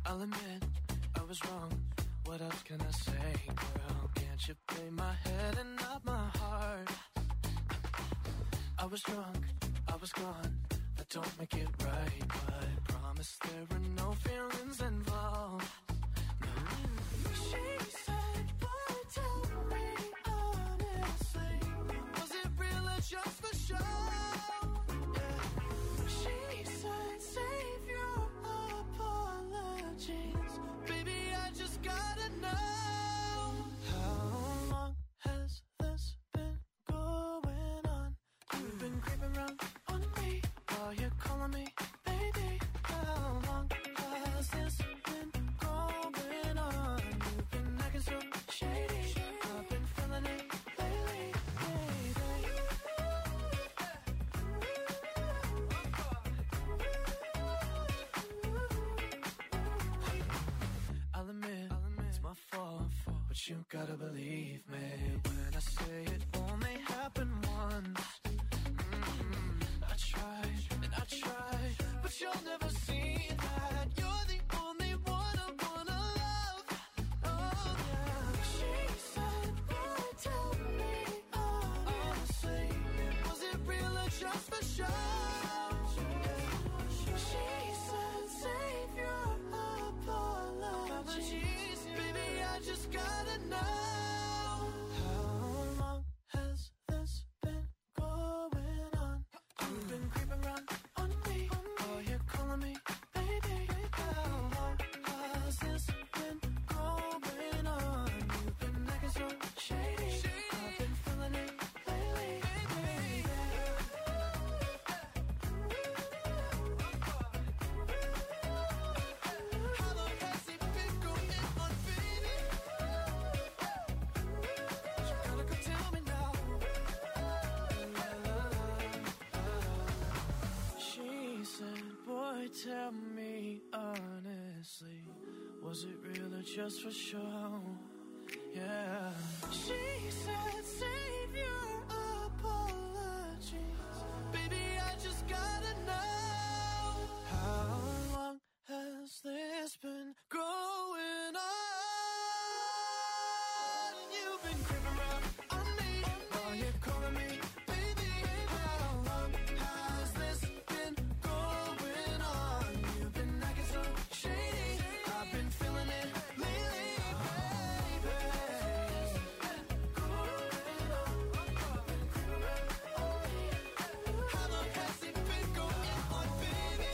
I'll admit I was wrong. What else can I say, girl? Can't you play my head and not my heart? I was drunk, I was gone. That don't make it right, but promise there were no feelings involved. No. She said, boy, tell me honestly, was it real or just for show? Yeah. She said, save your apologies. Baby, I just gotta know. How long has this been going on? You've been creeping around on me while you're calling me baby. How long has this been going on? You've been acting so shady. I've been feeling it lately, baby. I'll admit it's my fault, but you gotta believe me when I say it only happened once. I tried and I tried, but you'll never see that. You're the only one I wanna love. Oh yeah. She said, boy, tell me honestly, was it real or just for show? She said, save your apologies. Baby, I just gotta know. How long has this been going on? You've been creeping around on me while you're calling me baby. How long has this been going on? You've been acting so shady. I've been feeling it lately, baby. How long has it been going on, baby? You gotta go tell me now. She said, boy, tell me honestly, was it real or just for show? Yeah. She said, save your apologies. Baby, I just gotta know. How long has this been going on? You've been creeping around on me while you're calling me baby. How long has this been going on? You've been acting so shady. I've been feeling it lately, baby. How long has it been going on, baby?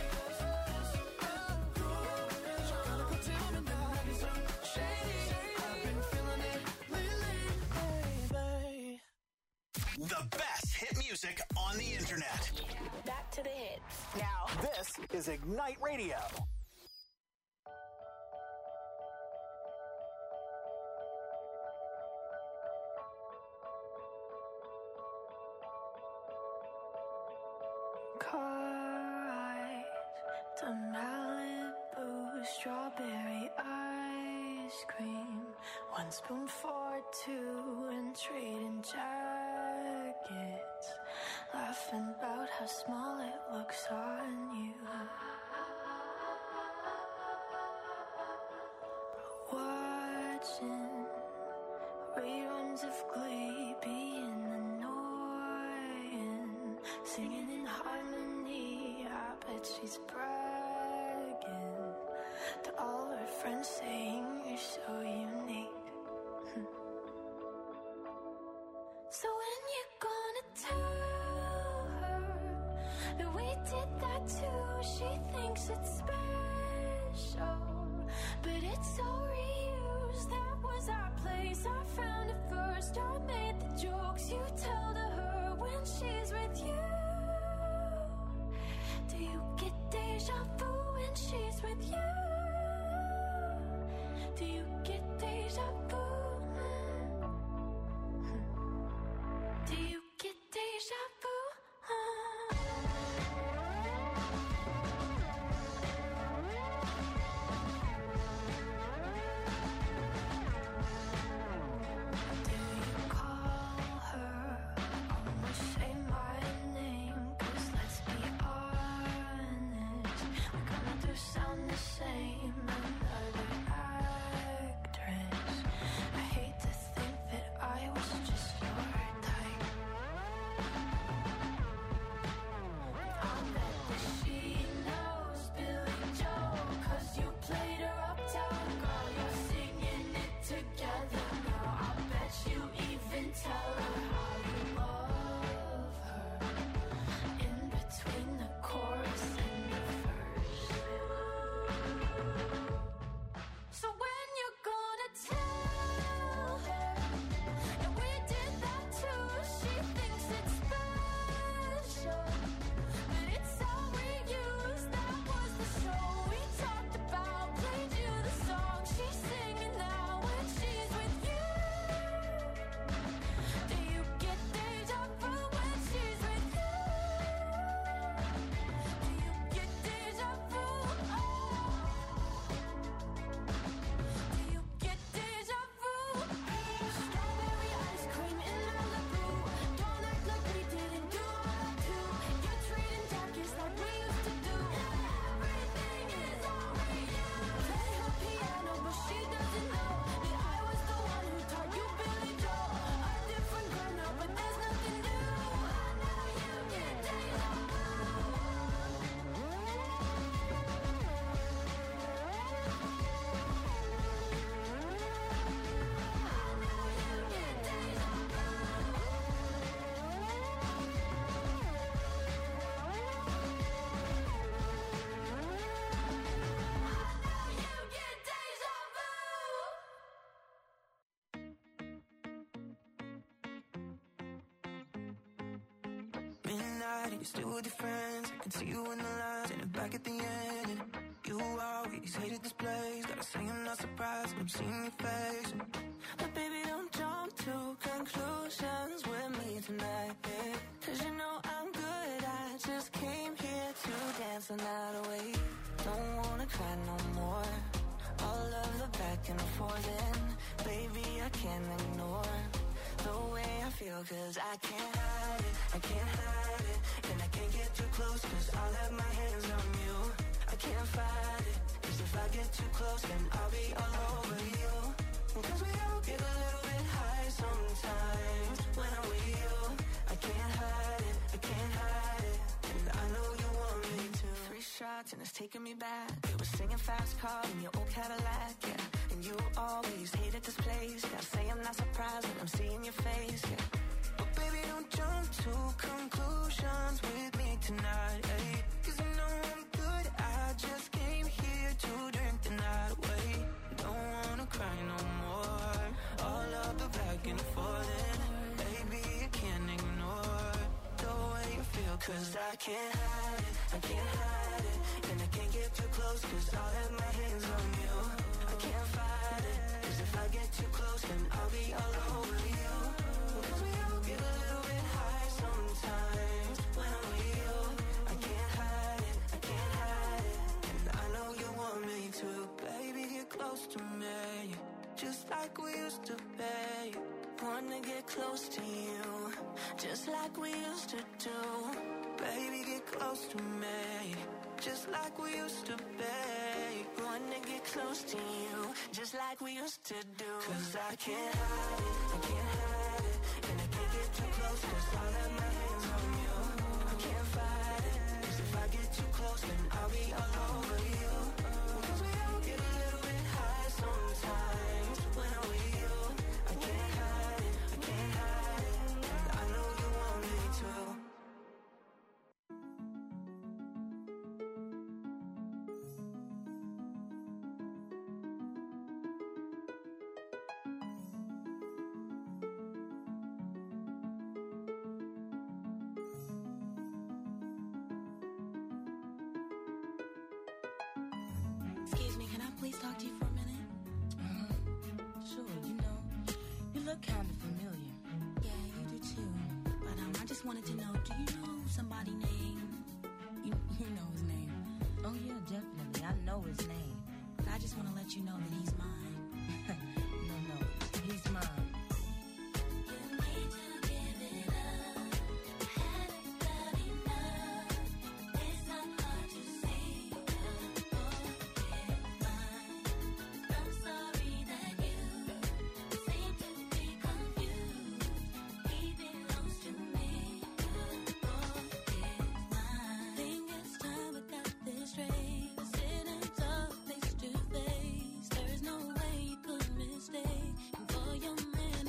You gotta go tell me now. Acting so shady. I've been feeling it lately, baby. The best hit music on the internet. Back to the hits. Now, this is Ignite Radio. Car ride to Malibu, strawberry ice cream. 1 spoon for 2 and trading jackets. Laughing about how small it looks on you. Watching reruns of Glee, being annoying. Singing in harmony, I bet she's bragging to all her friends, saying you're so unique. So when you gonna tell her that we did that too? She thinks it's special, but it's so reused. That was our place, I found it first. I made the jokes you tell to her when she's with you. Do you get deja vu when she's with you? Do you get deja vu? Do you get deja vu? Do you call her? Almost say my name. midnight and you're still with your friends. I can see you in the lines and back at the end. And you always hated this place. Gotta say I'm not surprised when I'm seeing your face. But baby, don't jump to conclusions with me tonight, babe. Cause you know I'm good, I just came here to dance the night away. Don't wanna cry no more. All of the back and forth, and baby, I can't ignore the way I feel, cause I can't hide it, I can't hide it. And I can't get too close, cause I'll have my hands on you. I can't fight it, cause if I get too close, then I'll be all over you. Cause we all get a little bit high sometimes when I'm with you. I can't hide it, I can't hide it. And I know you want me to. 3 shots and it's taking me back. You were singing fast car in your old Cadillac, yeah. And you always hated this place. Gotta say I'm not surprised when I'm seeing your face, yeah. But baby, don't jump to conclusions with me tonight, hey. Cause you know I'm good, I just came here to drink the night away. Don't wanna cry no more. All of the back and forth, and baby, I can't ignore the way you feel, cause I can't hide it, I can't hide it. And I can't get too close, cause I'll have my hands on you. I can't fight it, cause if I get too close, then I'll be all over you. Cause we all get a little bit high sometimes when I'm with you. I can't hide it, I can't hide it. And I know you want me to. Baby, get close to me, just like we used to be. Wanna get close to you, just like we used to do. Baby, get close to me, just like we used to be. Wanna get close to you, just like we used to do. Cause I can't hide it, I can't hide it. And I can't get too close, cause I'll have my hands on you. I can't fight it, cause if I get too close, then I'll be all over you. Cause we all get a little bit high sometimes when I'm with you. I can't hide it, I can't hide it. And I know you want me to. Excuse me, can I please talk to you for a minute? Sure, you know, you look kind of familiar. Yeah, you do too. But I just wanted to know, do you know somebody named... You know his name. Oh, yeah, definitely. I know his name. But I just want to let you know that he's mine. No, he's mine. There's no way you could mistake. And for your man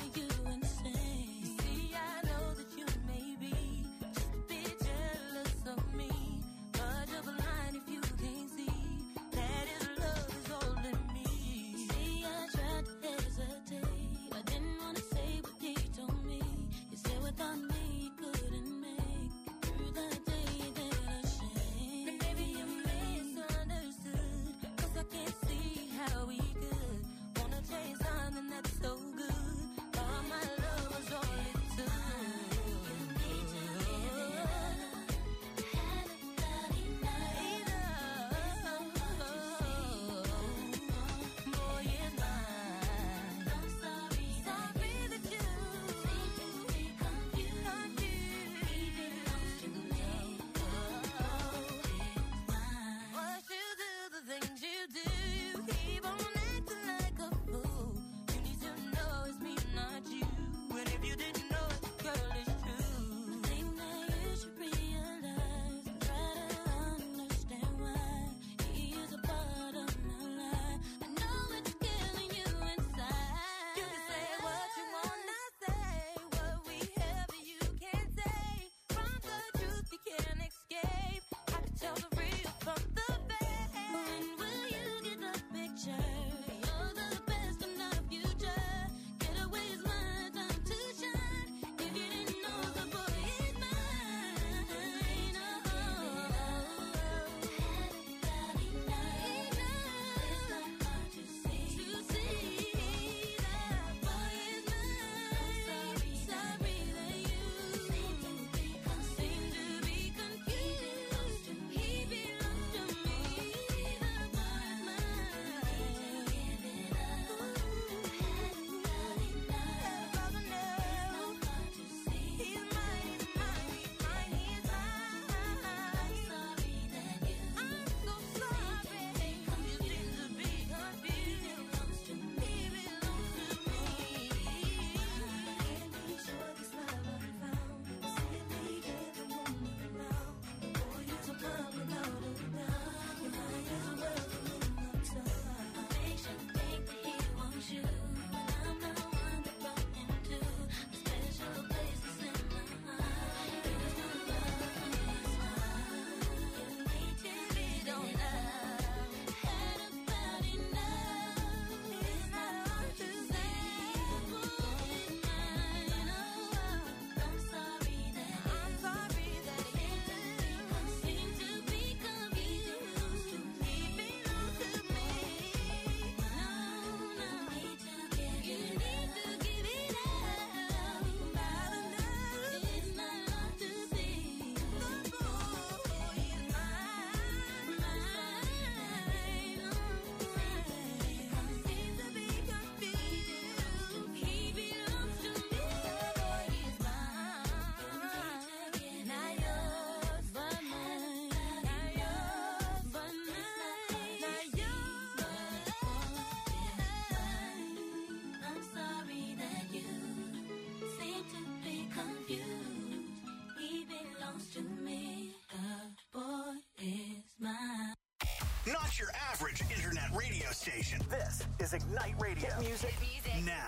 not your average internet radio station. This is Ignite Radio. Hit music now.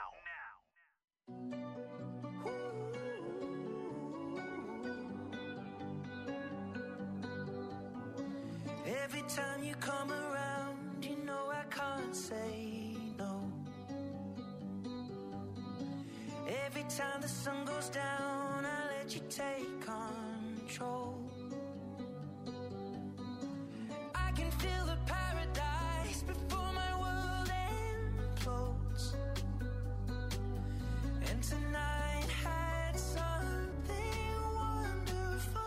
Every time you come around, you know I can't say no. Every time the sun goes down, I let you take control. I can feel the paradise before my world implodes. And tonight had something wonderful.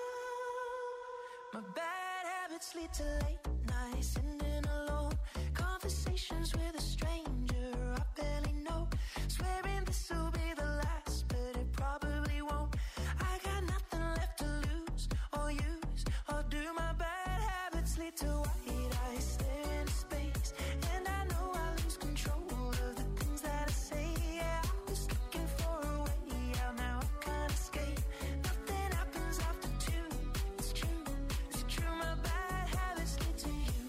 My bad habits lead to late nights, sitting alone, conversations with a stranger I barely know, swearing this will be the last, but it probably won't. I got nothing left to lose or use or do. My bad habits lead to white eyes staring into space, and I know I lose control of the things that I say. Yeah, I was looking for a way out, now I can't escape. Nothing happens after two. It's true, it's true. My bad habits lead to you.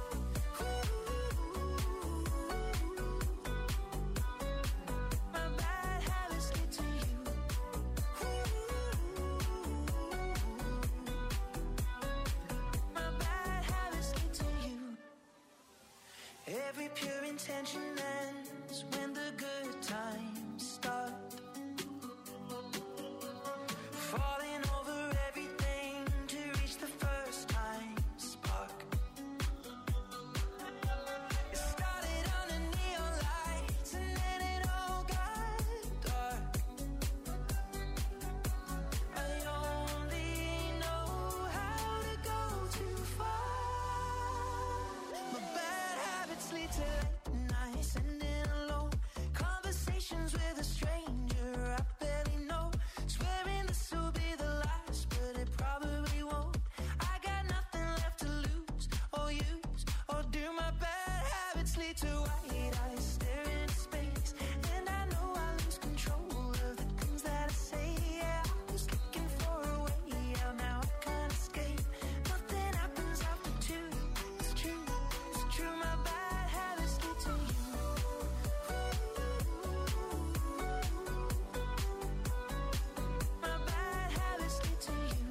My bad habits lead to you. My bad habits lead to you. Every pure intention ends when the good times start. Falling over everything to reach the first time spark. It started under neon lights and then it all got dark. I only know how to go too far. My bad habits lead to late nights, sitting alone, conversations with a stranger I barely know, swearing this will be the last, but it probably won't. I got nothing left to lose or use or do. My bad habits lead to white eyes staring into space, and I know I lose control of the things that I say. Yeah, I was looking for a way out, now I can't escape. Nothing happens after two. It's true, it's true. My bad habits lead to you. My bad habits lead to you.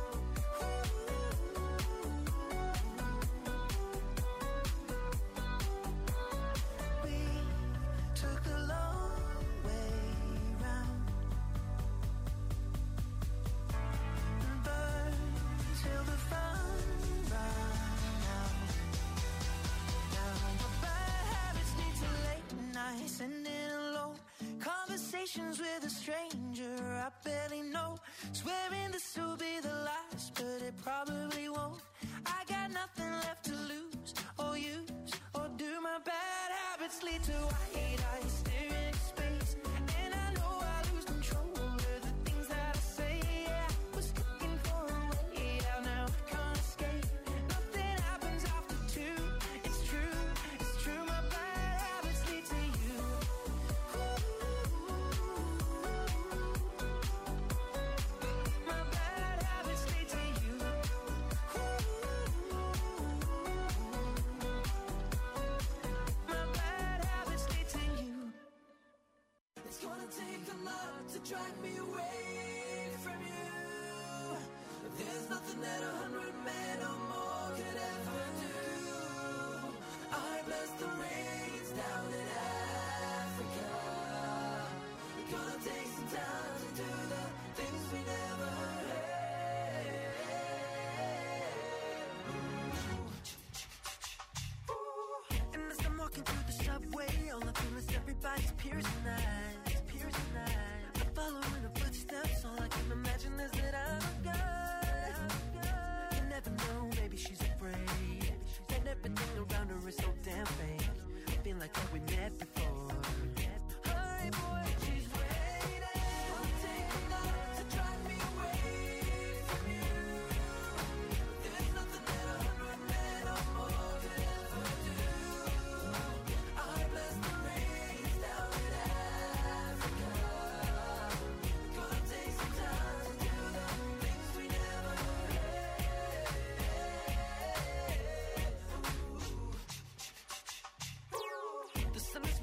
We took the long way round and burned till the fun ran out. Now my bad habits lead to late nights, sitting alone, conversations with a stranger I barely know, swearing this will be the last, but it probably won't. I got nothing left to lose or use or do. My bad habits lead to white eyes staring into space, and I know I lose control of the things that I say. Yeah, I was looking for a way out, now I can't escape. Nothing happens after two. It's true, it's true. My bad habits lead to you. My bad habits lead to you. My bad habits lead to you. It's gonna take a lot to drag me away from you. There's nothing that 100 men or more could ever do. I bless the rains down in Africa. It's gonna take some time to do the things we never had. And as I'm walking through the subway, all I feel is everybody's piercing eyes, piercing eyes. I'm following the footsteps, all I can imagine is that I'm a guy. You never know, maybe she's afraid, and everything around her is so damn fake. I feel like that we met before. Hi boy, she's waiting. Gonna take a lot to drive me away from you. There's nothing that 100 men or more could ever do. I bless the rains down in Africa. Gonna take some time to do the things we never had.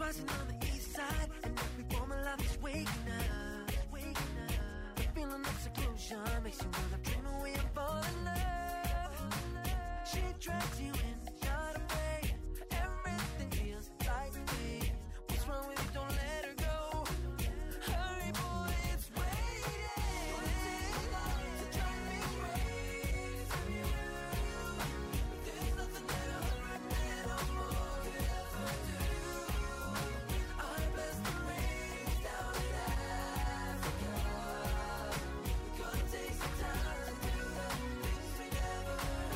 rising on the east side, and every woman life is waking up. The feeling of seclusion makes you wanna dream away and fall in love. She drags you in, not away. Everything feels like me. What's wrong with you? Don't let her go. Hurry, boy, it's waiting to drive me crazy. There's nothing that a hundred men or more could ever do. I bless the rain down in Africa. We're gonna take some time to do the things we never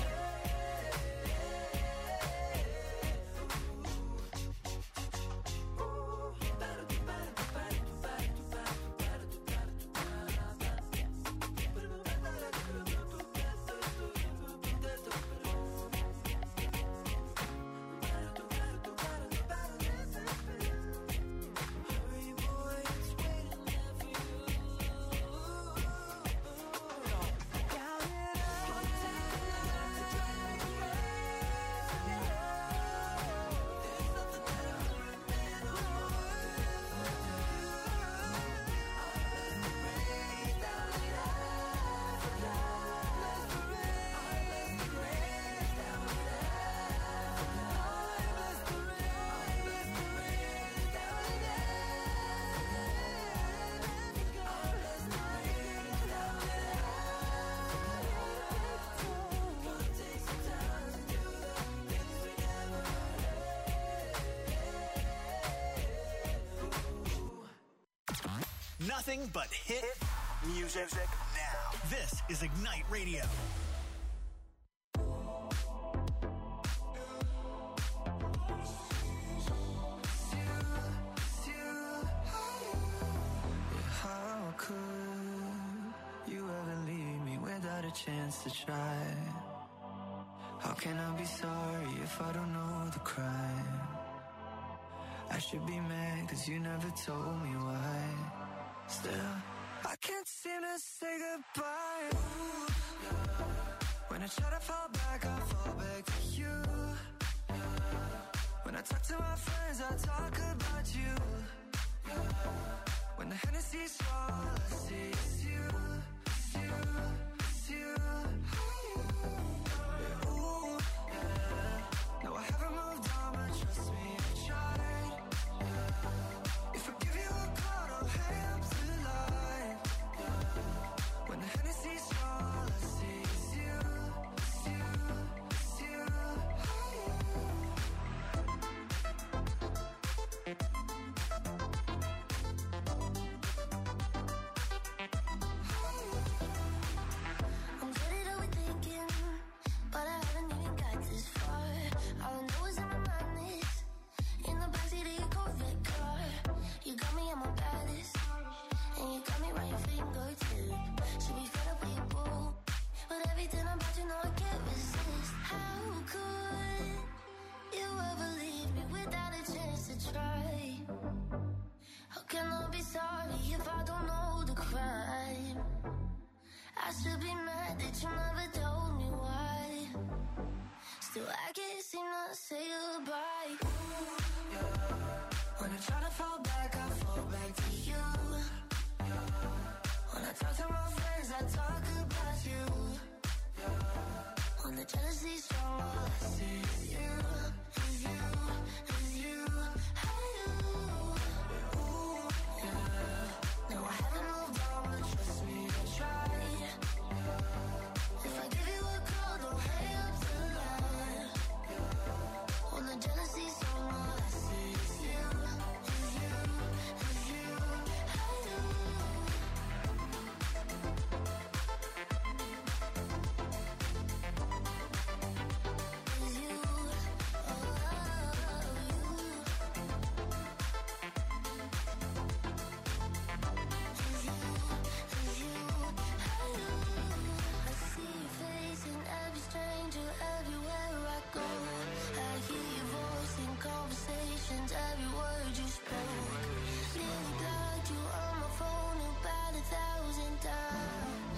Nothing but hit music now. This is Ignite Radio. How could you ever leave me without a chance to try? How can I be sorry if I don't know the crime? I should be mad 'cause you never told me why. Still, I can't seem to say goodbye. Ooh, yeah. When I try to fall back, I fall back to you. Yeah. When I talk to my friends, I talk about you. Yeah. When the Hennessy's all I see is you, it's you, it's you. Yeah, ooh, yeah. No, I haven't moved on, but trust me, I tried. Yeah. If I give you a call, don't hang up the line. Yeah. When the Hennessy's all I see is you, it's you, it's you. I'm good at overthinking, but I haven't even got this far. All I know is in my mind is in the backseat of your Corvette car. You got me at my baddest, and you got me right your fingertip. Should be fed up with your boo, but everything about you know I can't resist. How could you ever leave me without a chance to try? How can I be sorry if I don't know the crime? I should be mad that you never told me why. Still, I can't seem to say goodbye. Ooh, yeah. When I try to fall back, I fall back to you. Yeah. When I talk to my friends, I talk about you. Yeah. When the jealousy's strong, all I see is you, is you, is you. Ooh, yeah. No, I haven't moved on, but trust me, I tried. If I give you a call, don't hang up the line. When the jealousy's on, all I see is you, is you, is you. Is you, oh, I see your face in every stranger, everywhere I go. I hear your voice in conversations, every word you spoke. Nearly blocked you on my phone about 1,000 times.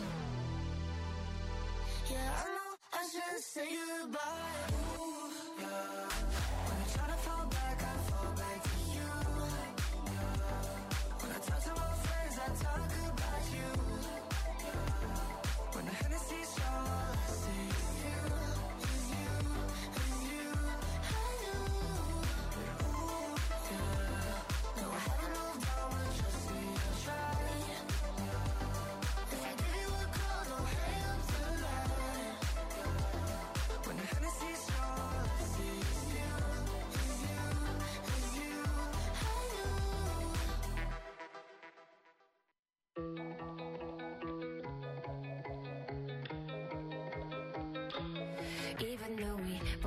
Yeah, I know I shouldn't say goodbye. Ooh, yeah. When I try to fall back, I fall back to you.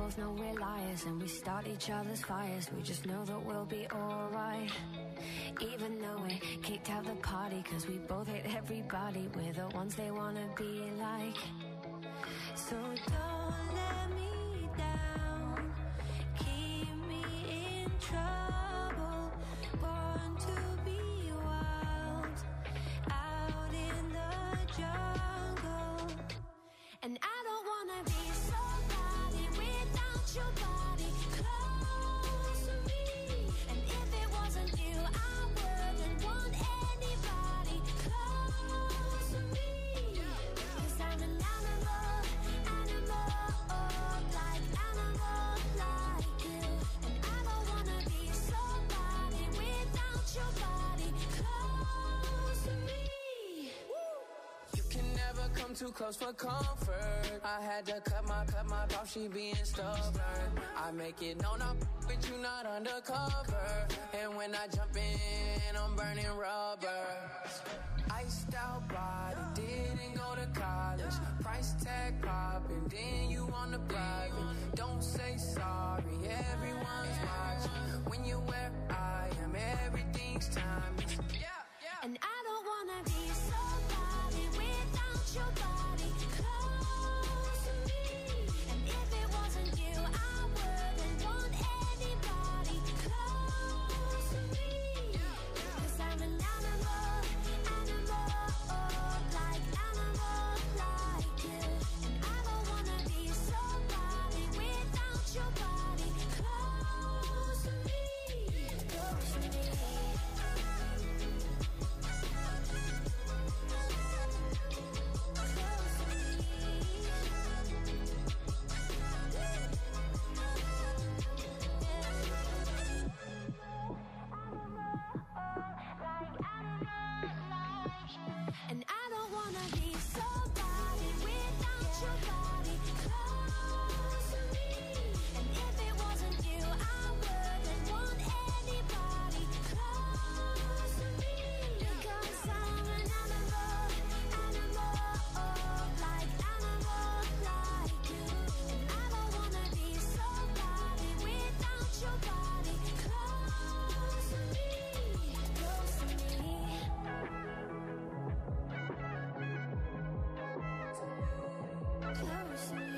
both know we're liars and we start each other's fires. We just know that we'll be alright. Even though we kicked out the party, cause we both hate everybody. We're the ones they wanna be like. So don't let me down, keep me in trouble. Born to be wild, out in the jungle. And I don't wanna be somebody without your body close to me. And if it wasn't you, I wouldn't want anybody close to me. Cause I'm an animal, like you. And I don't wanna be somebody without your body close to me. You can never come too close for comfort. I had to cut my off, she being stubborn. I make it known I'm with you, not undercover. And when I jump in, I'm burning rubber. Iced out body, didn't go to college. Price tag popping, then you on the private. Don't say sorry, everyone's watching. When you're where I am, everything's timeless. And I don't wanna be somebody without your body close to me. And if it wasn't you, I wouldn't want anybody close to me. Cause I'm an animal, like you. And I don't wanna be somebody without your body close to me. Close to me. And I don't wanna be somebody without your body close to me. And if it wasn't you, I wouldn't want anybody close to me. Because I'm an animal, like you. And I don't wanna be somebody without your body close to me. Close to me. Close to me.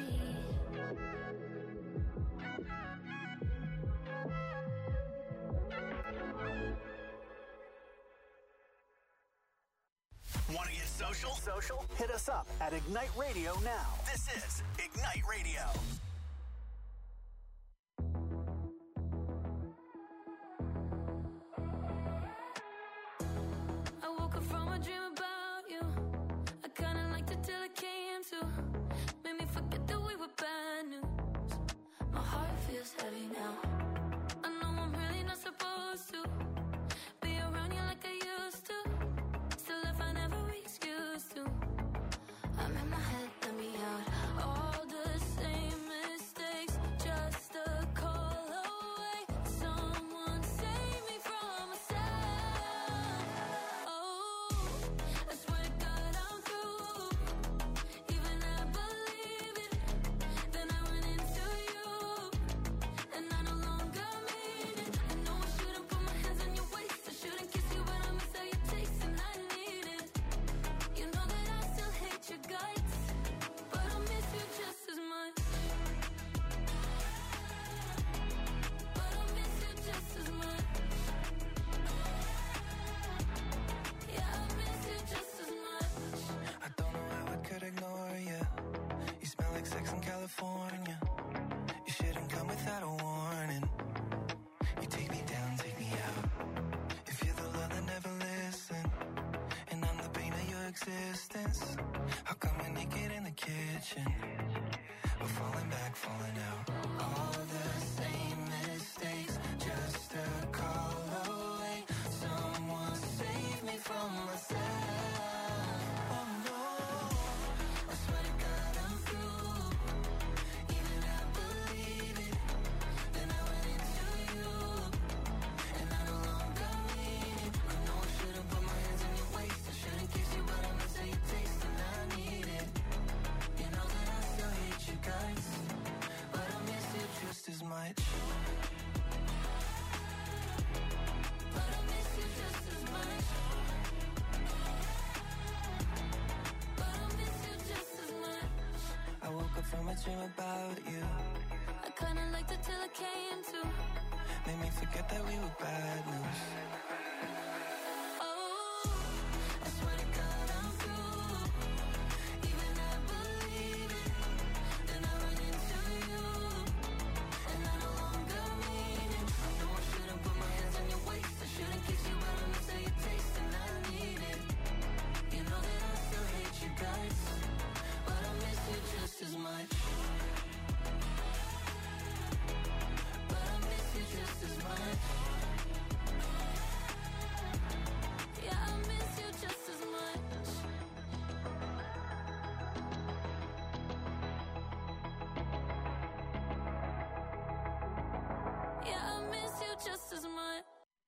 Want to get social? Hit us up at Ignite Radio now. This is Ignite Radio. I woke up from a dream about you. I kinda liked it till it came to. Made me forget that we were bad news. My heart feels heavy now. I know I'm really not supposed to be around you like I used to. Still I find every excuse to. I'm in my head, let me out. All the same mistakes, just a call away. Someone save me from myself. Oh, I swear to God I'm through. Even at made me forget that we were bad news. As much, but I miss you just as much. Yeah, I miss you just as much. Yeah, I miss you just as much.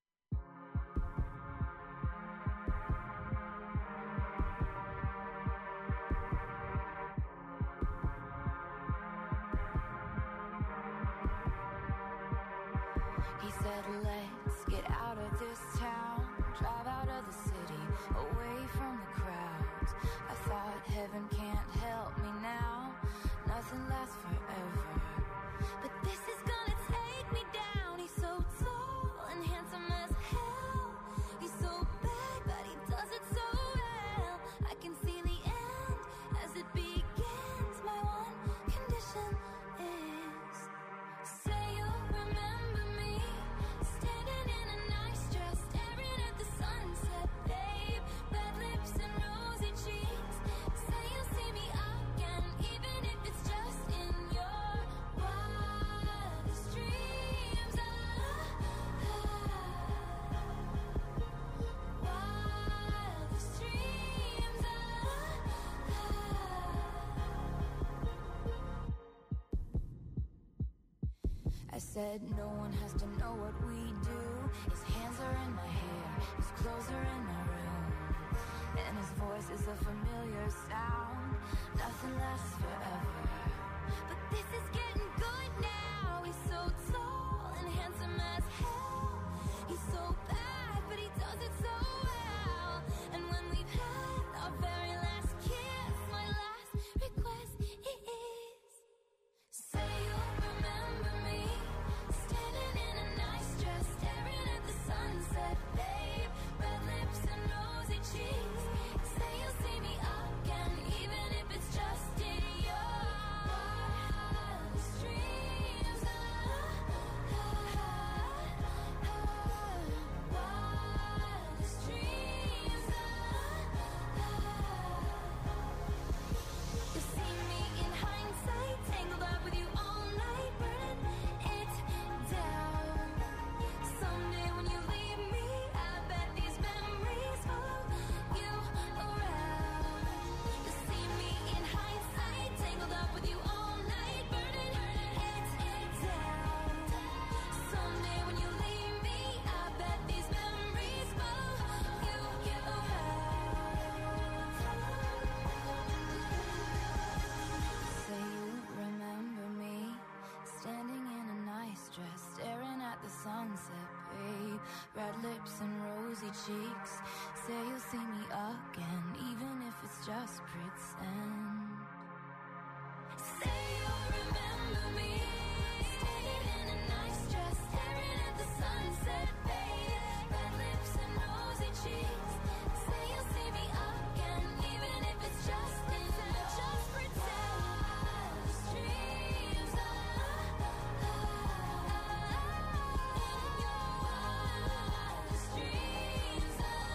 He said, let's get out of this town, drive out of the city, away from the crowds. I thought heaven can't help me now, nothing lasts forever. But this is gonna take me down. He's so tall and handsome as hell. He's so bad, but he does it so well. I can see the end as it begins. My one condition is, say you'll remember me, standing in a nice dress, staring at the sunset, babe. Red lips and rosy cheeks. Say you'll see me again, even if it's just in your wildest dreams. Wildest dreams. I said no one has to know what we do. His hands are in my hair, his clothes are in my room, and his voice is a familiar sound. Nothing lasts forever, but this is getting good now. He's so tall and handsome as hell. He's so bad, but he does it so well. And when we've had our very last kiss, my last request is, say you'll remember me, standing in a nice dress, staring at the sunset, babe. Red lips and rosy cheeks. Say you'll see me again, even if it's just in your wildest dreams. Wildest dreams. You see me in hindsight, tangled up with you all night, burning it down. Someday when you leave me, I bet these memories follow you around. You see me in hindsight, tangled up with you all night, burning it down. Someday when you leave me, I bet these memories follow you around. Say you remember me, standing in a nice dress, staring at the sunset, babe. Red lips and rosy cheeks. Say you'll see me again, even if it's just pretend. Say you'll remember me, standing in a nice dress, staring at the sunset, babe. Red lips and rosy cheeks. Say you'll see me again, even if it's just pretend. Wildest dreams. In your wildest dreams.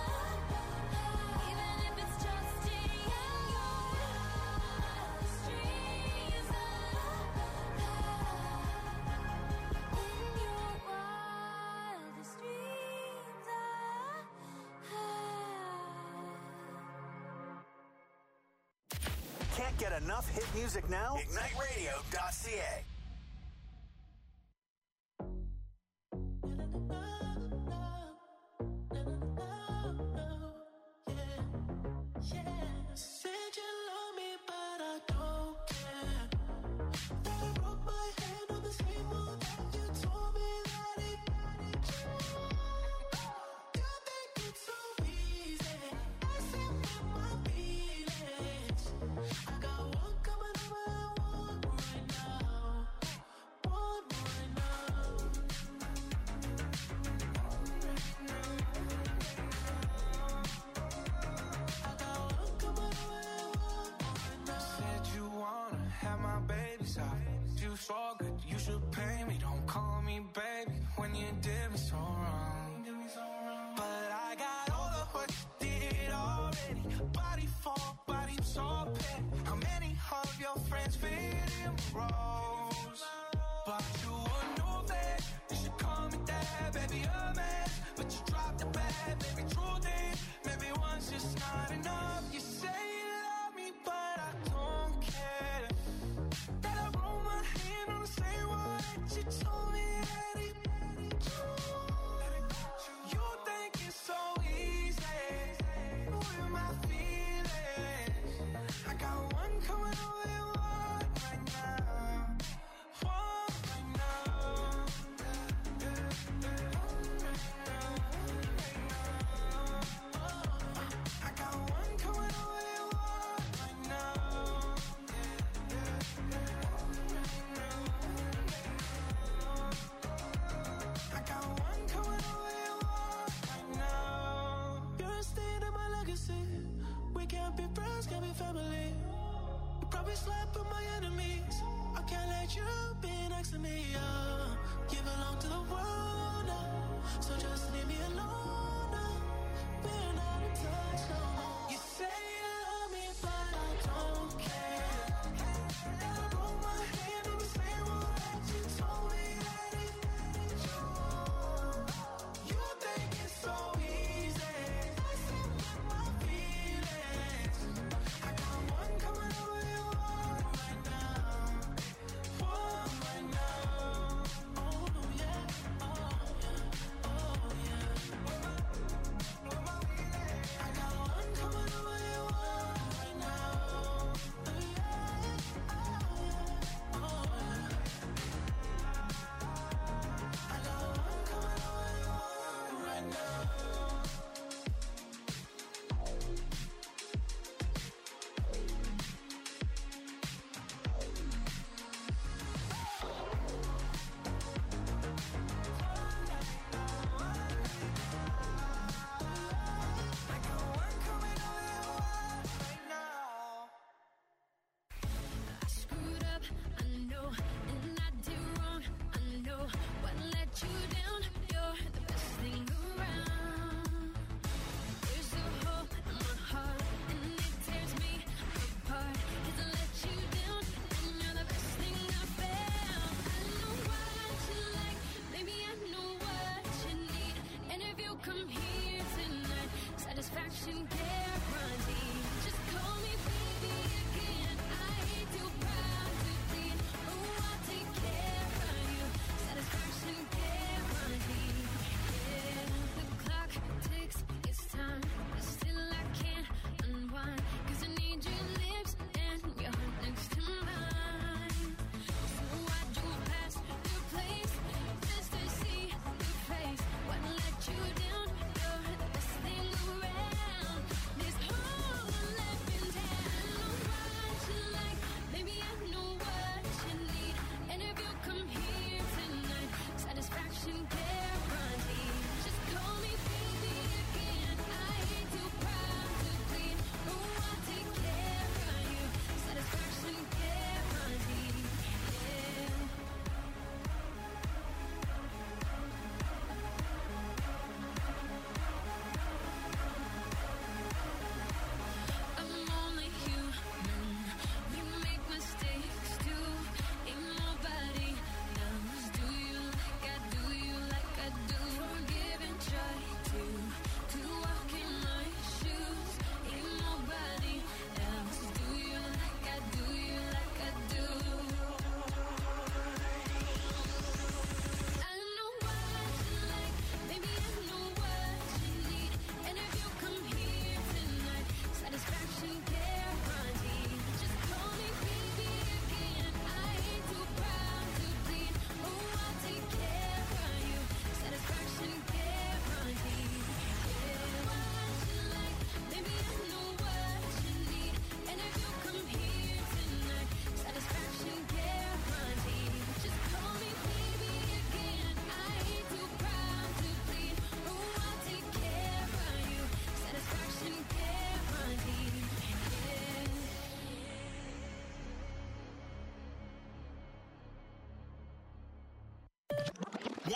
Even if it's just in your wildest dreams. In your wildest dreams. Can't get enough hit music now? IgniteRadio.ca. Said you love me, but I don't care. That I broke my hand on the same wall that you told me that it. You think it's so easy, messing with my feelings. I got one coming over and one right now. fucked you so good, you should pay me. Don't call me baby when you did me so wrong. But I got all of what you did already. Body for body, so petty. How many of your friends fit in rows? But you a new vet, you should call me dad, baby, a man. But you dropped the bag, baby, truth is, maybe one's just not enough. You say you love me, but I don't care. That I roll my hand on the same one that you told me that it. You think it's so easy, with my feelings. I got one coming over your one right now. One right now. I got one coming over your one right now. I got one coming over your one right now. You're a stain in my legacy. We can't be friends, can't be family. You probably slept with my enemies. I can't let you be next to me. You belong to the world now, so just leave me alone now. We're not in touch no more. You say you love me, but I don't care. I roll my hand on the same one that you told me that it. You think it's so easy, messing with my feelings. I got one coming over your one right now. One right now. Oh yeah, oh yeah, oh yeah. I got one coming over your one right now. Oh yeah, oh yeah. I got one coming over your one right now. I got one coming over your one right now. I screwed up, I know, and I did wrong, I know. What let you down? You're the best thing around. There's a hole in my heart, and it tears me apart. 'Cause I let you down, and you're the best thing I found. I know what you like, maybe I know what you need. And if you come here tonight, satisfaction guaranteed. Just call me baby again. I ain't too proud to plead. Oh, I'll take care of you. Satisfaction guaranteed. Yeah, the clock ticks, it's time, but still I can't unwind. 'Cause I need your lips and your heart next to mine. So I drove past your place just to see your face. What let you down? You're the best thing around.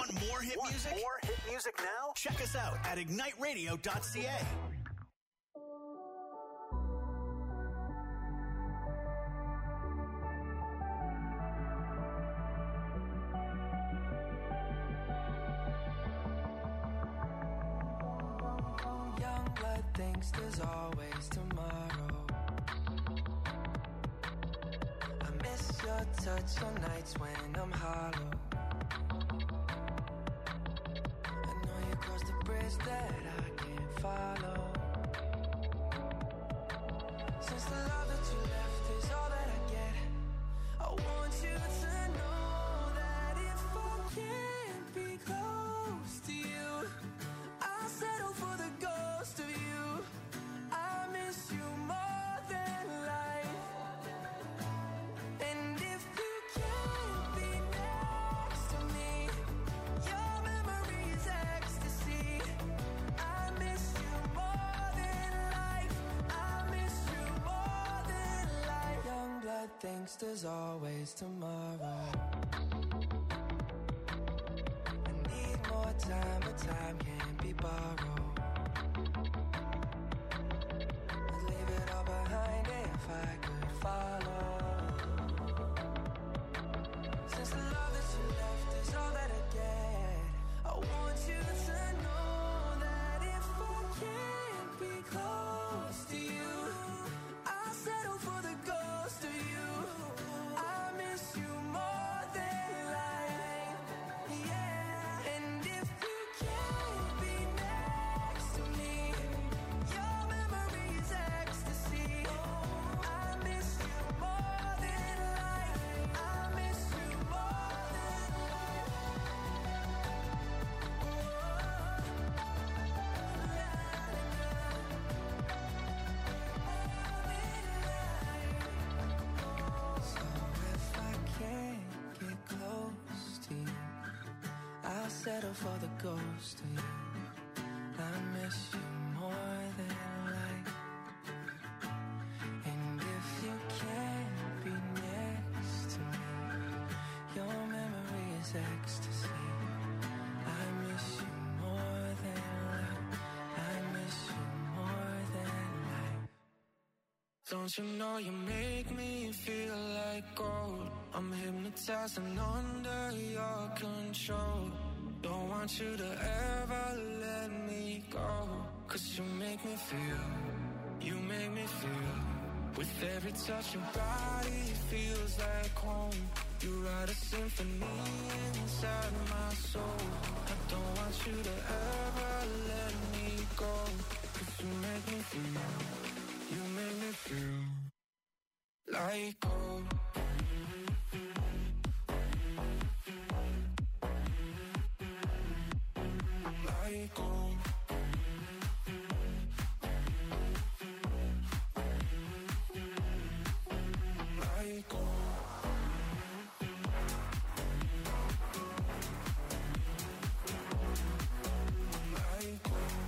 Want more hit music? More hit music now? Check us out at igniteradio.ca. Young blood thinks there's always tomorrow. I miss your touch on nights when I'm hollow. Cross the bridge that I can't follow. Since the love that you left is all that I get, I want you to know that if I can't be close to you, I'll settle for the ghost of you. I miss you more than life. And if you can't be next to me, your memories ecstasy. I miss you more than life. I miss you more than life. Young blood thinks there's always tomorrow. I need more time, but time can't be borrowed. I'd leave it all behind if I could follow. Since the love that you left is all that I get, I want you to know that if I can't be close to you, I'll settle for the ghost of you. I miss you more than life, yeah. And if you can't be next to me, your memories ecstasy. I miss you more than life. I miss you more than life. So if I can't get close to you, I'll settle for the ghost of you. I miss you more than life. And if you can't be next to me, your memory is ecstasy. I miss you more than life. I miss you more than life. Don't you know you make me feel like gold? I'm hypnotized and under your control. Don't want you to ever let me go. 'Cause you make me feel, you make me feel. With every touch your body feels like home. You write a symphony inside my soul. I don't want you to ever let me go. 'Cause you make me feel, you make me feel like gold. Like gold. Like gold. Like gold.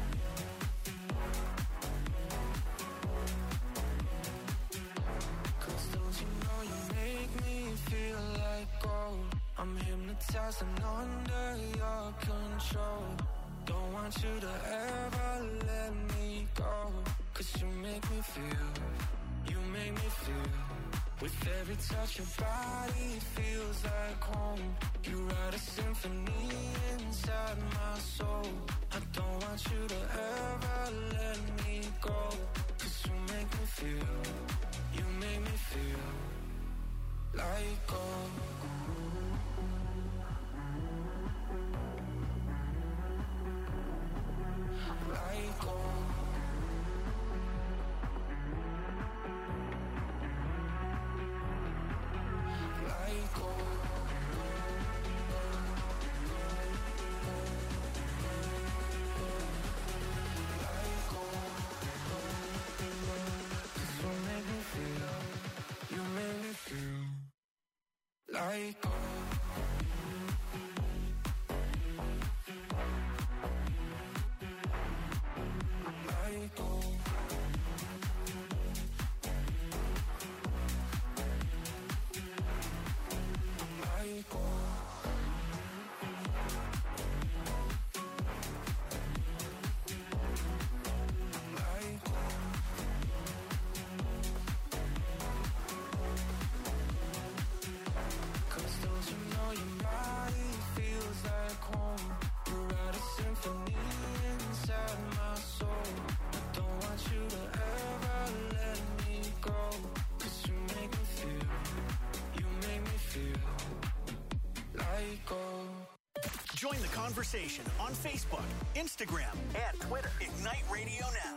'Cause don't you know you make me feel like gold? I'm hypnotized and under your control. Don't want you to ever let me go. 'Cause you make me feel, you make me feel. With every touch your body feels like home. You write a symphony inside my soul. I don't want you to ever let me go. 'Cause you make me feel, you make me feel like gold. Like gold. Like gold. Like gold. 'Cause you make me feel, you make me feel like gold. Like gold. Like gold. Join the conversation on Facebook, Instagram, and Twitter. Ignite Radio Now.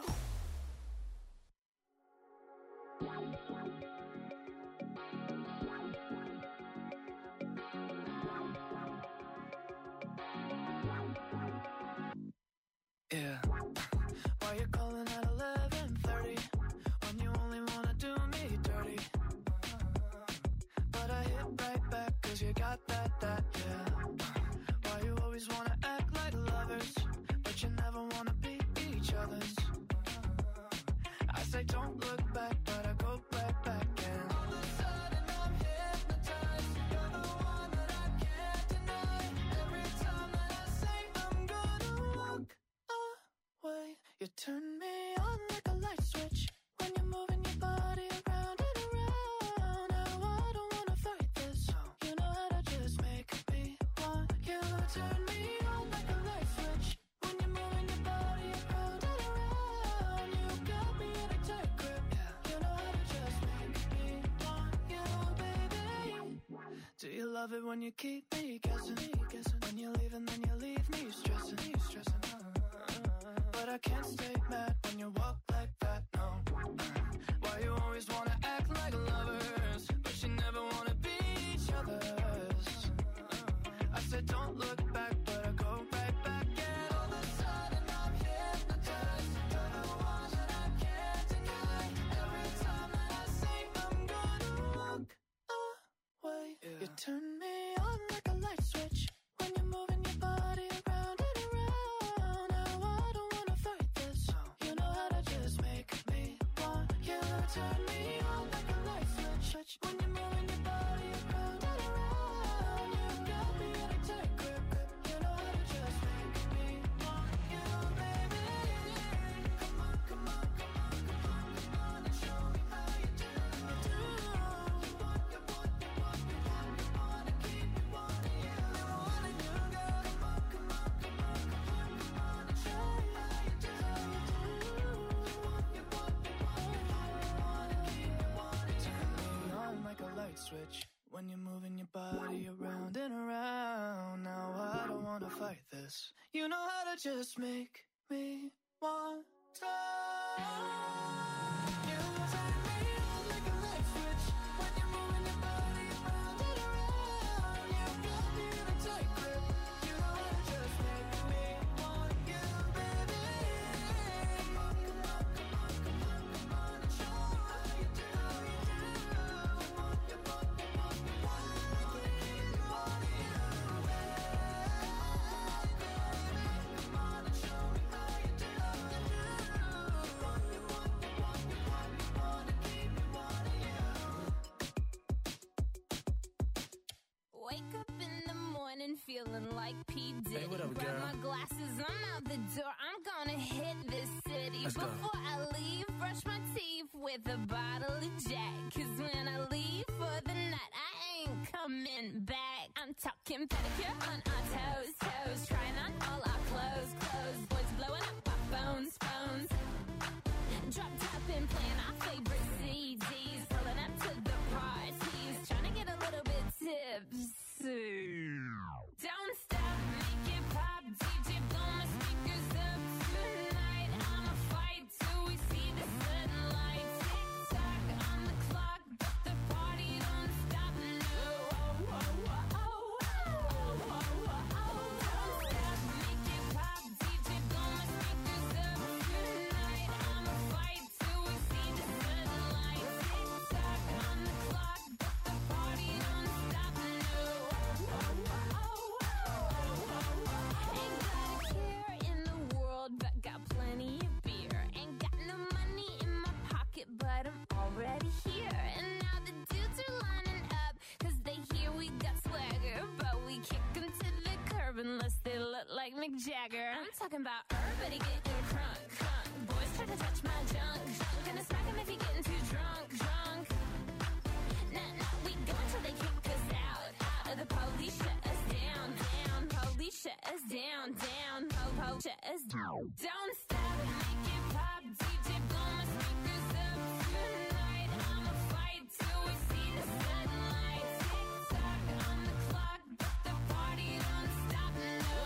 Yeah. Why you calling at 11:30 when you only wanna do me dirty? But I hit right back 'cause you got that, yeah. Why you always wanna act like lovers, but you never wanna be each other's? I say don't look back, but I go right back and all of a sudden I'm hypnotized. You're the one that I can't deny. Every time that I say I'm gonna walk away, you turn me on like a light switch when you're moving your body around and around. Now I don't wanna fight this. You know how to just make me want you. Turn me on like a light switch when you're moving your body around and around. You got me in a tight grip. You know how to just make me want you, baby. Do you love it when you keep me guessing? When you leave and then you leave me stressing. But I can't stay mad when you walk like that, no. Why you always wanna act like lovers, but you never wanna be each other's? I said don't look back, but I go right back. And all of a sudden I'm hypnotized. You're the one that I can't deny. Every time that I say I'm gonna walk away, you turn me on like a light switch when you're moving your body around and around. Now I don't wanna fight this. You know how to just make me want you. Turn me on like a light switch when you're moving your body around and around. You got me in a tight grip. You know how to just make me want you, baby. Come on, come on, come on, come on, come on and show me how you do. You want to keep me wanting you. Wanting you, girl. Come on, come on, come on, come on, come on and show me how you do. You want to keep me wanting. Turn me on like a light switch when you're moving your body around and around. Now I don't wanna fight this. You know how to just make me want to. You turn me on like a light switch when you're moving your body around and around. You got me in a tight grip. You know how to just make me want you, baby. Come on, come on, come on, come on, come on and show me how you do. You want to keep me wanting you, baby. Come on and show me how you do. Wake up in the morning feeling like P. Diddy. Hey, what up, Grab girl? my glasses, I'm out the door. I'm gonna hit this city. Let's go. Before I leave, brush my teeth with a bottle of Jack. 'Cause when I leave for the night, I ain't coming back. I'm talking pedicure on our toes, trying on all our clothes. Boys blowing up our phones. Drop top and playing our favorite CDs. Pulling up to the parties, trying to get a little bit tipsy. Don't stop, make it pop, DJ blow my speakers up tonight. I'ma fight till we see the sunlight. Tick tock on the clock, but the party don't stop. No. Don't stop, make it pop, DJ blow my speakers up tonight. I'ma fight till we see the sunlight. Tick tock on the clock, but the party don't stop. No. Ain't got a care in the world, but got plenty of beer. Ain't got no money in my pocket, but I'm already here. And now the dudes are lining up, 'cause they hear we got swagger. But we kick them to the curb unless they look like Mick Jagger. I'm talking about everybody getting crunk. Boys try to touch my junk. Gonna smack him if he getting too drunk. Nah, we go until they kick us out. The police shut us down. Police shut us down. Shut us down. Don't stop, make it pop, DJ blow my speakers up tonight. I'ma fight till we see the sunlight. Tick tock on the clock, but the party don't stop. No.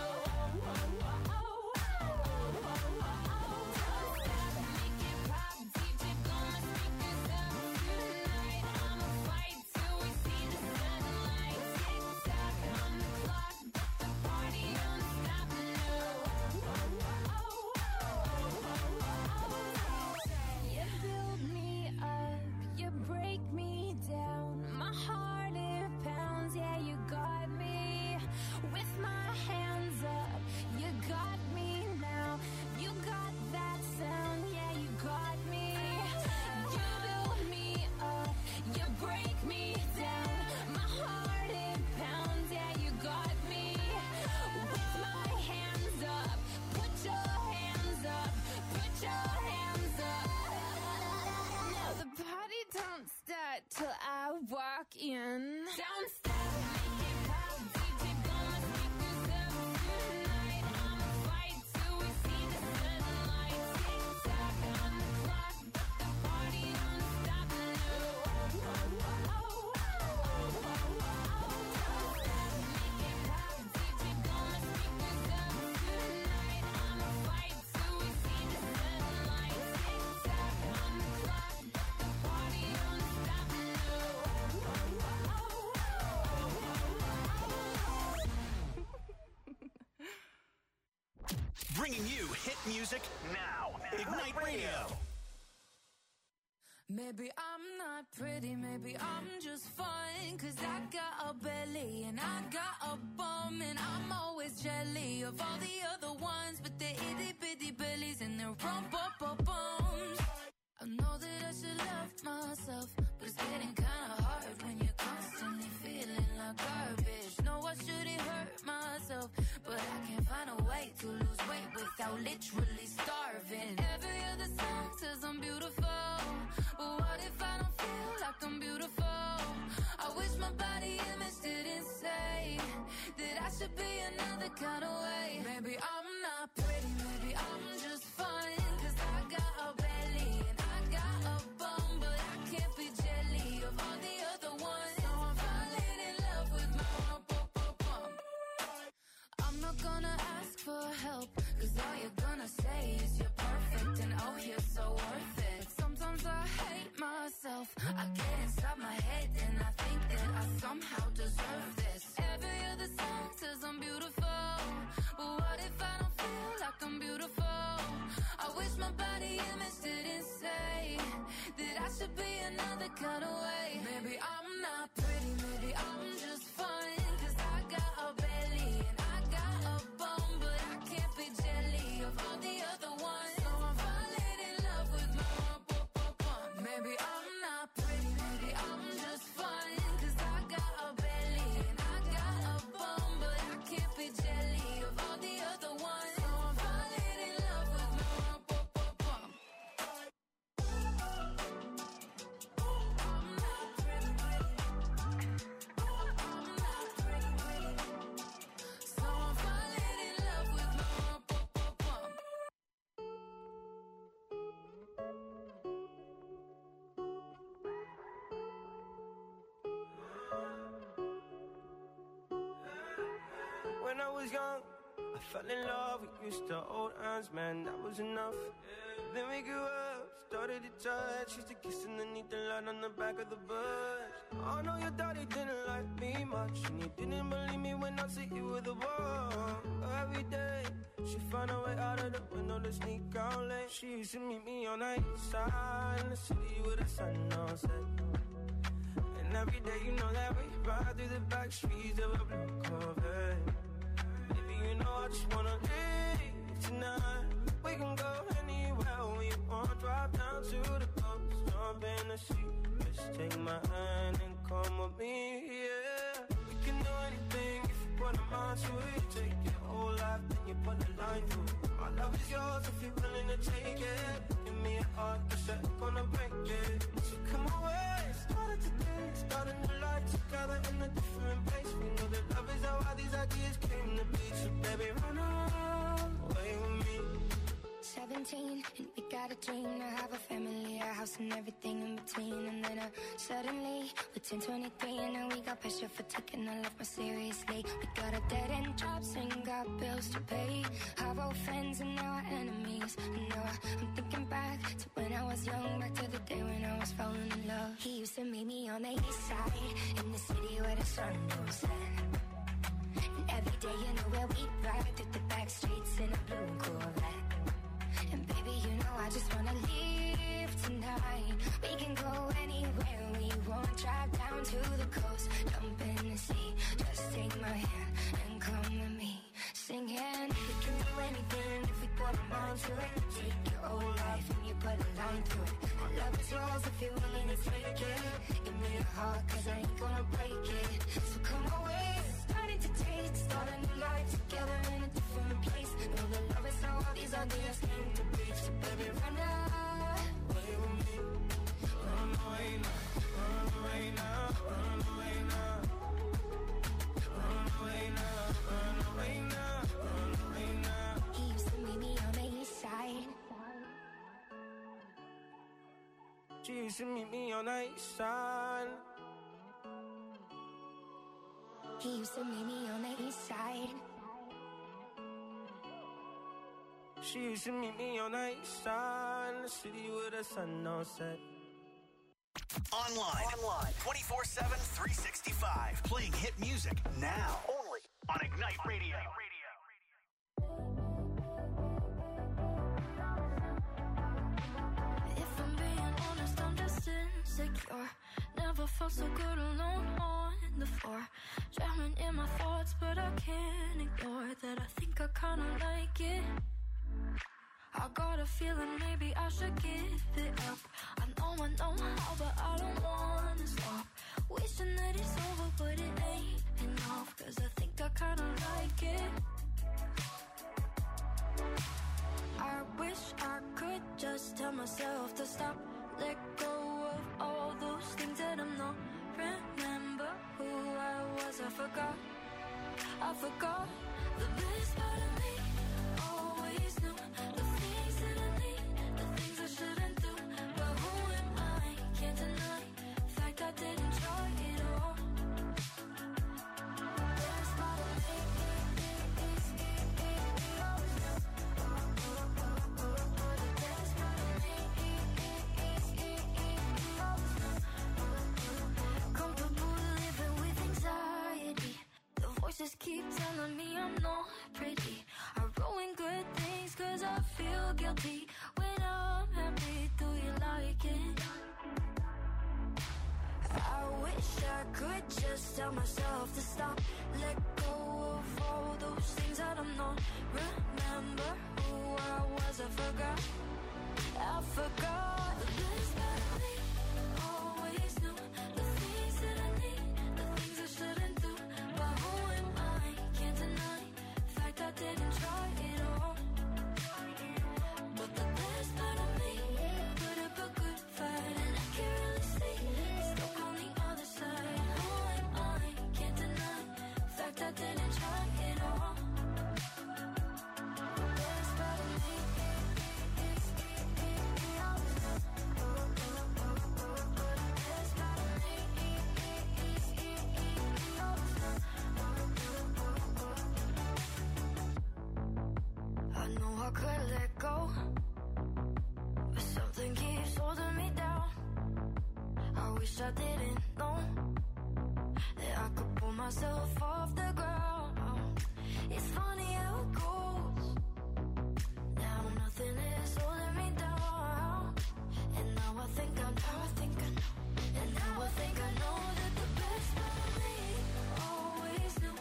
Bringing you hit music now. Ignite Radio. Maybe I'm not pretty, maybe I'm just fine. Cause I got a belly and I got a bum. And I'm always jelly of all the other ones. But they're itty bitty bellies and they're rump-up-up-bums. I know that I should love myself, but it's getting kinda hard when you're constantly feeling like garbage. No, I shouldn't hurt myself, but I can't find a way to lose weight without literally starving. Every other song says I'm beautiful, but what if I don't feel like I'm beautiful? I wish my body image didn't say that I should be another kind of way. Maybe I'm not pretty, maybe I'm just fine. Cause I got a belly and I got a bum, but I can't be jelly of all the other ones. So I'm falling in love with my bum. I'm not gonna ask for help, cause all you're gonna say is you're perfect and oh you're so worth it. Sometimes I hate myself, I get inside my head and I think that I somehow deserve this. Every other song says I'm beautiful, but what if I don't feel like I'm beautiful? I wish my body image didn't say that I should be another kind of way. Maybe I'm not pretty, maybe I'm just fine. Cause I got a belly and I got a bum, but I can't be jelly of all the other ones. So I'm falling in love with my bum. Maybe I'm not pretty, maybe I'm just fine. Cause I got a belly and I got a bum, but I can't be jelly of all the other ones. So I'm falling in love with my bum. I'm not pretty, I'm not pretty, so I'm falling in love with my bum. When I was young, I fell in love. We used to hold hands, man, that was enough. Then we grew up, started to touch. Used to kiss underneath the light on the back of the bus. I know your daddy didn't like me much, and he didn't believe me when I said you were the one. Every day, she found a way out of the window to sneak out late. She used to meet me on the east side in the city with the sun on set. And every day, you know that we ride through the back streets of a blue Corvette. Baby, you know I just wanna leave tonight. We can go anywhere we want. Drive down to the coast, jump in the sea. Just take my hand and come with me, yeah. We can do anything if you put a mind to it. Take your whole life, then you put a line through it. My love is yours if you're willing to take it. Give me a heart that's gonna break it. So come away, started today, start a new life together in a different place. We know that love is how all these ideas came to be. So baby, run away with me. 17 and we got a dream to have a family, a house and everything in between. And then suddenly we're 10, 23 and now we got pressure for taking our life more seriously. We got a dead end jobs and got bills to pay. Our old friends and now our enemies. And now I'm thinking back to when I was young, back to the day when I was falling in love. He used to meet me on the east side in the city where the sun goes set. And every day you know where we ride through the back streets in a blue Corvette. And baby, you know I just wanna leave tonight. We can go anywhere we want. Drive down to the coast, jump in the sea. Just take my hand and come with me. Singing, we can do anything if we put a mind to it. Take your whole life and you put a line through it. My love is yours if you're willing to take it. Give me a heart cause I ain't gonna break it. So come away, starting to taste. Start a new life together in a different place. Know that love is how all these ideas came to be. So baby, run away with me. Run away now, run away now, run away now. Run away now, run away now, run away now. He used to meet me on the east side. She used to meet me on the east side. He used to meet me on the east side. She used to meet me on the east side in the city with the sun on set. Online. 24/7, 365. Playing hit music now. Only on Ignite Radio. insecure. Never felt so good alone on the floor. Drowning in my thoughts, but I can't ignore that I think I kinda like it. I got a feeling maybe I should give it up. I know how, but I don't wanna stop. Wishing that it's over, but it ain't enough. Cause I think I kinda like it. I wish I could just tell myself to stop. Let go of all those things that I'm not. Remember who I was, I forgot the best part of me. Always knew the things that I need, the things I shouldn't do. But who am I? Can't deny the fact I didn't try it all. The best part of me is always knew. The best part of me is always knew. Comfortable living with anxiety. The voices keep telling me I'm not pretty. I ruin good things cause I feel guilty. When I'm happy, do you like it? I wish I could just tell myself to stop. Let go of all those things that I'm not. Remember who I was, I forgot. The best part of me. Always knew the things that I need, the things I shouldn't do. But who am I? Can't deny the fact I didn't try it all. But the best part of me put up a good fight, and I can't really see it's stuck on the other side. Who am I? Can't deny the fact I didn't try it all. The best part of me is always I know I could let go, but something keeps holding me down. I wish I didn't know that I could pull myself off